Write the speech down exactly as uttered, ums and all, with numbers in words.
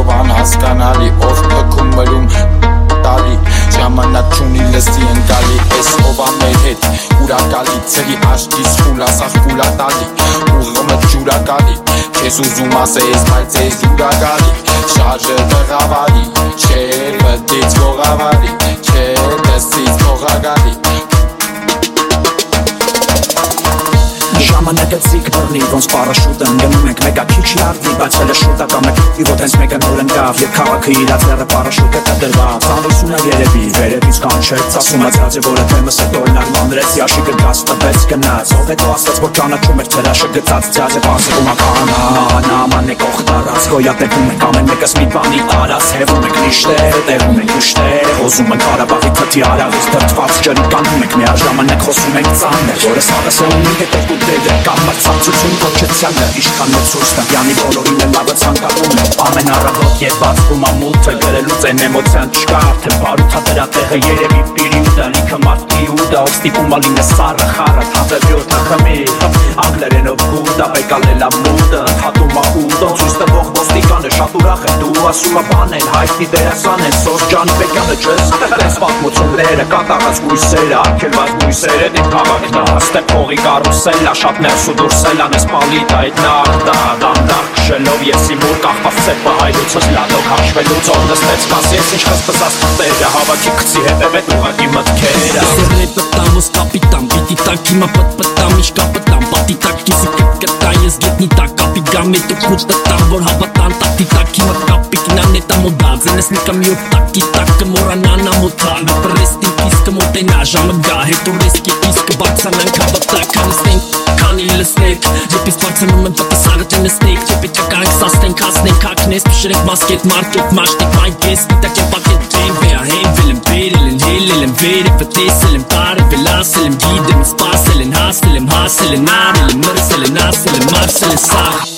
ով անհասկանալի, ով փքումում տալի ժամանակ չունի լստի ընկալի, էս ով ամեր հետ ուրակալի, ծերի աշտից խուլասախ խուլատալի, ուղղումը ջուրակալի, քեզ ուզում ասես, բայց ես յուրակալի, շարժը տղավարի, չէ բդից գողավարի, չէ դստից գողագալի Ժամանակը ցիկ բռնի, ոնց պարաշուտը ընկնում ենք մեկա քիչ լարդի, բայց հələ շուտա կամ եք իվոտ հենց մեկը նոր ընկավ և քաղաքը իրաց լերը պարաշուտը կդրված Անրուսուն է երևի, վերևից կանչեց, ասում ած հաձե որը թեմս է տորնար մանրեց, յաշիկը գաց տվեց գնաց, ով հետո ասաց որ ճանաչում էր թրաշը գծած ձյազը պասվում ականա, նաման է կող տարած, գոյատեքում ենք ամեն մեկս մի բանի արած, հևում ենք նիշտեր, տեղում ենք ուշտեր, հոզում ենք Հարաբաղի թթի արավից դրդված ջրի կանում ենք միաժամանակ խոսում ենք ծաններ, որը սարս է ունի հետև դերը կամ մրցակցություն կոչեցյանը Իշքան մեծ սուրս տվյանի բոլորին է լավը ցանկանում է Ամեն առավոտ երբ բացվում ամուլքը գրելուց են էմոցիան չկա Արդեն բարութա դրա տեղը երևի պիրիուդը Լիքը մարդի ուդա ով ստիպում ալինը սառը խառը Թաձևյոտ հխմի անգլերենով գուդա Բեկալելա մուդը հատում ախուդը Ցույց տվող ոստիկանը շատ ուրախ է Դու ասում է բան են հայտնի դերասան են Սոս ջան Բեկյանը չես Տես պատմությունները կատաղած գույսերը Արկելված գույսերը դիք քաղաքն է Ստե փողի կարուսելա Շատ ներս ու դուրս էլ անես պալիտ այդ նարդա Դանդար քշելով ես իմ ուր կախված ծեպը հայլուցս լադոք հաշվելուց Ով նստեց կաս ես ինչ խսպսած թղթերը Հավաքի կցի հետևետ ուղակի մտքերը Սերնե պտամ ոս կապիտան Պիտի տակ հիմա պտպտամ իշ կապտամ Պատի տակ կիսի կտկտան ես գետնի տակ Կապի գամ էտ ու քուտ տտամ որ հավատան Տակտի տակ հիմա կապիկնան էտ ամոդած Ենես նիկա մի օր տակի տակը մորանան ամոթան Պրեստին կիսկը մոտենա ժամը գա հետո ռեսկի իսկը բարձանան կավատակ Անստենք Քանի լսնեք, ջեպից բարձանում եմ պատասարը ջնստեք Ջեպի ճականք սաստենք, հասնենք, ակնես Պշրեք մասկետ, մարկետ, մաշտեք, մայգես Պիտակ եմ պակետ, ջեն վեա, հենվել եմ Վերել են, հելել եմ, վերևը տեսել եմ Տարվել, ասել եմ, գիդեմ, սպասել են Հասել եմ, հասել են, արել եմ, մրսել են, ասել եմ, մարսել են, սաղ